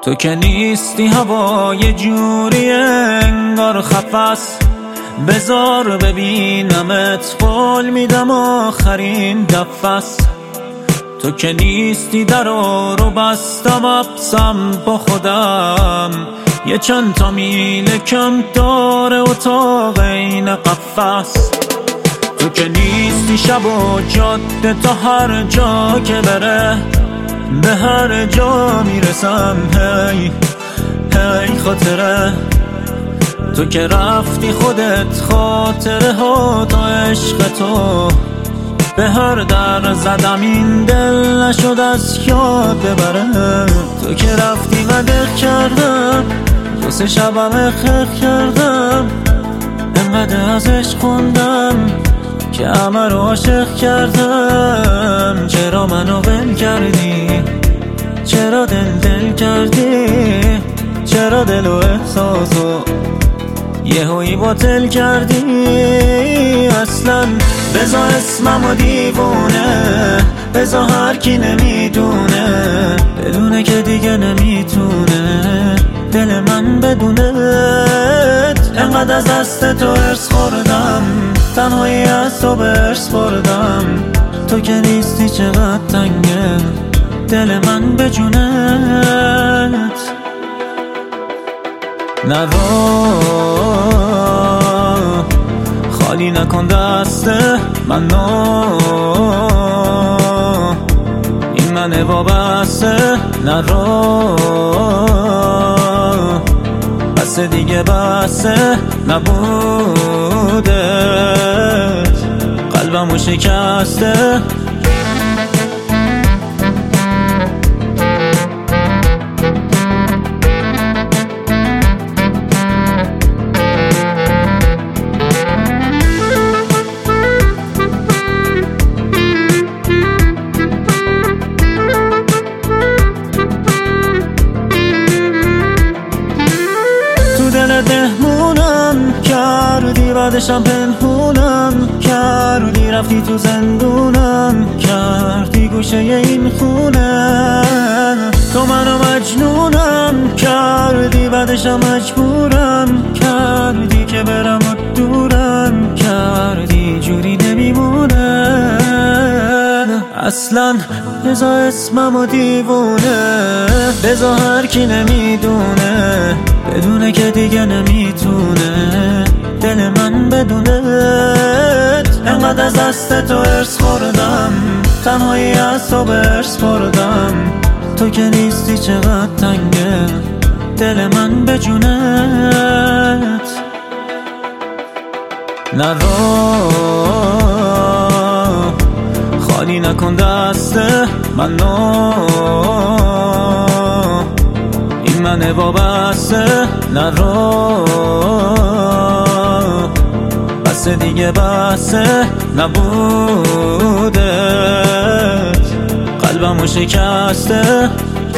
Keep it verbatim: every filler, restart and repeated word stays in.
تو که نیستی هوا یه جوری انگار خفس، بذار ببینمت قول میدم آخرین دفس. تو که نیستی درو رو بستم ابسم با خودم، یه چند تا میل کم داره اتاق این قفس. تو که نیستی شب و جاده تا هر جا که بره، به هر جا میرسم هی هی خاطره. تو که رفتی خودت خاطره ها تا عشق تو، به هر در زدم این دل نشد از یاد ببره. تو که رفتی و دق کردم، دو سه شبم خرخ کردم، انقدر از عشق خوندم که همه رو عاشق کردم. چرا منو ول کردی؟ چرا دل دل کردی؟ چرا دل و احساسو یهویی باطل کردی؟ اصلا بزا اسممو دیوونه، بزا هر کی نمیدونه، بدونه که دیگه نمیتونه دل من بدونت. انقدر از دست تو ارس خوردم، تنهایی از تو برس بردم. تو که نیستی چقدر تنگه دل من به جونت. نرو خالی نکن دست منو، این منه وابسته. نرو بس دیگه بسته نبودت، قلبمو شکسته. دهمونم کردی، بعدشم پنهونم کردی، رفتی تو زندونم کردی گوشه این خونه. تو منو مجنونم کردی، بعدشم مجبورم کردی که برم و دورم کردی، جوری نمیمونه اصلا. بزا اسممو دیوونه، بزا هر کی نمیدونه، بدونه که دیگه نمیتونه دل من بدونت. انقدر از دست تو ارس خوردم، تنهایی از تو برس بردم. تو که نیستی چقدر تنگه دل من به جونت. نرو خالی نکن دست منو، این منه وابسته. نرو بس دیگه بسته نبودت، قلبمو شکسته.